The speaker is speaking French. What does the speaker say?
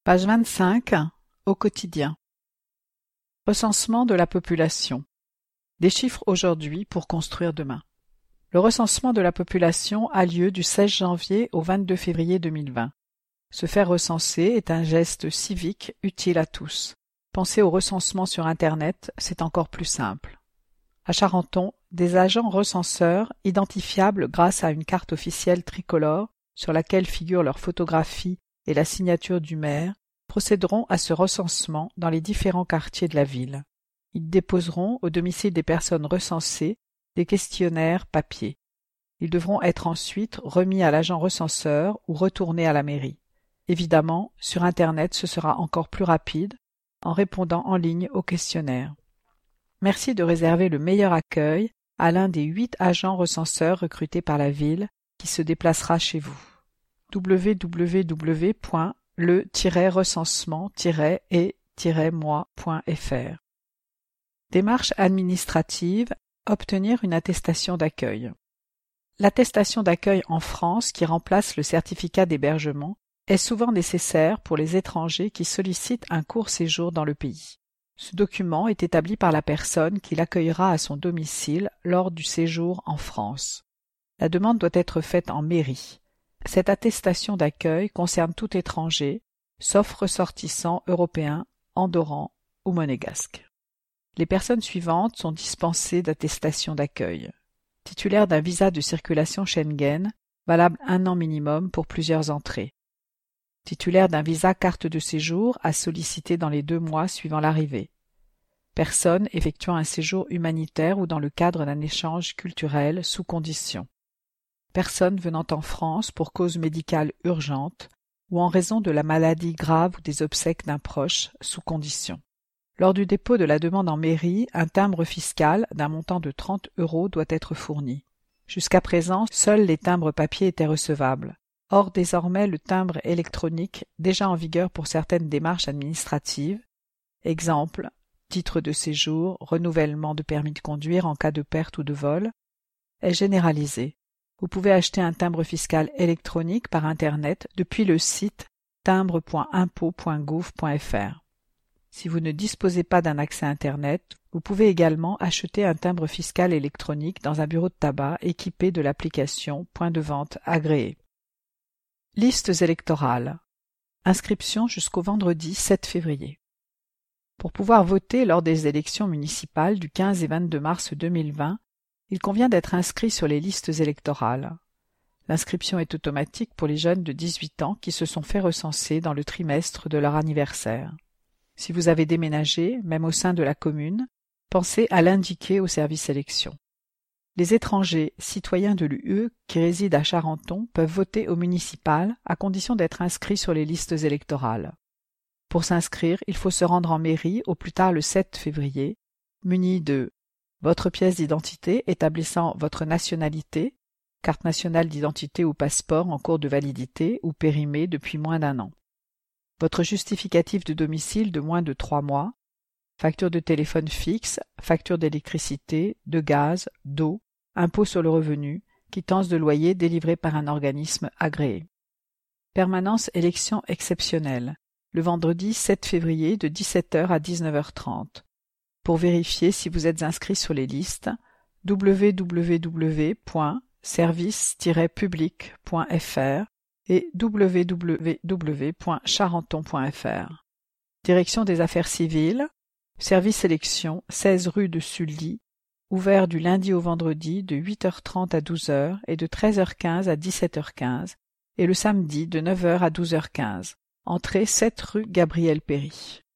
Page 25. Au quotidien. Recensement de la population. Des chiffres aujourd'hui pour construire demain. Le recensement de la population a lieu du 16 janvier au 22 février 2020. Se faire recenser est un geste civique utile à tous. Penser au recensement sur Internet, c'est encore plus simple. À Charenton, des agents recenseurs, identifiables grâce à une carte officielle tricolore sur laquelle figure leur photographie et la signature du maire, procéderont à ce recensement dans les différents quartiers de la ville. Ils déposeront au domicile des personnes recensées des questionnaires papier. Ils devront être ensuite remis à l'agent recenseur ou retournés à la mairie. Évidemment, sur Internet, ce sera encore plus rapide en répondant en ligne au questionnaire. Merci de réserver le meilleur accueil à l'un des 8 agents recenseurs recrutés par la ville qui se déplacera chez vous. www.le-recensement-et-moi.fr. Démarche administrative. Obtenir une attestation d'accueil. L'attestation d'accueil en France, qui remplace le certificat d'hébergement, est souvent nécessaire pour les étrangers qui sollicitent un court séjour dans le pays. Ce document est établi par la personne qui l'accueillera à son domicile lors du séjour en France. La demande doit être faite en mairie. Cette attestation d'accueil concerne tout étranger, sauf ressortissants européens, andorrans ou monégasques. Les personnes suivantes sont dispensées d'attestation d'accueil. Titulaire d'un visa de circulation Schengen, valable 1 an minimum pour plusieurs entrées. Titulaire d'un visa carte de séjour à solliciter dans les 2 mois suivant l'arrivée. Personne effectuant un séjour humanitaire ou dans le cadre d'un échange culturel sous condition. Personne venant en France pour cause médicale urgente ou en raison de la maladie grave ou des obsèques d'un proche sous condition. Lors du dépôt de la demande en mairie, un timbre fiscal d'un montant de 30 € doit être fourni. Jusqu'à présent, seuls les timbres papier étaient recevables. Or, désormais, le timbre électronique, déjà en vigueur pour certaines démarches administratives, exemple, titre de séjour, renouvellement de permis de conduire en cas de perte ou de vol, est généralisé. Vous pouvez acheter un timbre fiscal électronique par Internet depuis le site timbre.impôt.gouv.fr. Si vous ne disposez pas d'un accès Internet, vous pouvez également acheter un timbre fiscal électronique dans un bureau de tabac équipé de l'application Point de vente agréé. Listes électorales. Inscription jusqu'au vendredi 7 février. Pour pouvoir voter lors des élections municipales du 15 et 22 mars 2020, il convient d'être inscrit sur les listes électorales. L'inscription est automatique pour les jeunes de 18 ans qui se sont fait recenser dans le trimestre de leur anniversaire. Si vous avez déménagé, même au sein de la commune, pensez à l'indiquer au service élection. Les étrangers, citoyens de l'UE qui résident à Charenton peuvent voter au municipal à condition d'être inscrits sur les listes électorales. Pour s'inscrire, il faut se rendre en mairie au plus tard le 7 février, muni de votre pièce d'identité établissant votre nationalité, carte nationale d'identité ou passeport en cours de validité ou périmé depuis moins d'1 an. Votre justificatif de domicile de moins de 3 mois, facture de téléphone fixe, facture d'électricité, de gaz, d'eau, impôt sur le revenu, quittance de loyer délivrée par un organisme agréé. Permanence élection exceptionnelle, le vendredi 7 février de 17 h à 19 h 30. Pour vérifier si vous êtes inscrit sur les listes, www.service-public.fr et www.charenton.fr. Direction des affaires civiles, service élection, 16 rue de Sully, ouvert du lundi au vendredi de 8 h 30 à 12 h et de 13 h 15 à 17 h 15 et le samedi de 9 h à 12 h 15. Entrée 7 rue Gabriel Péry.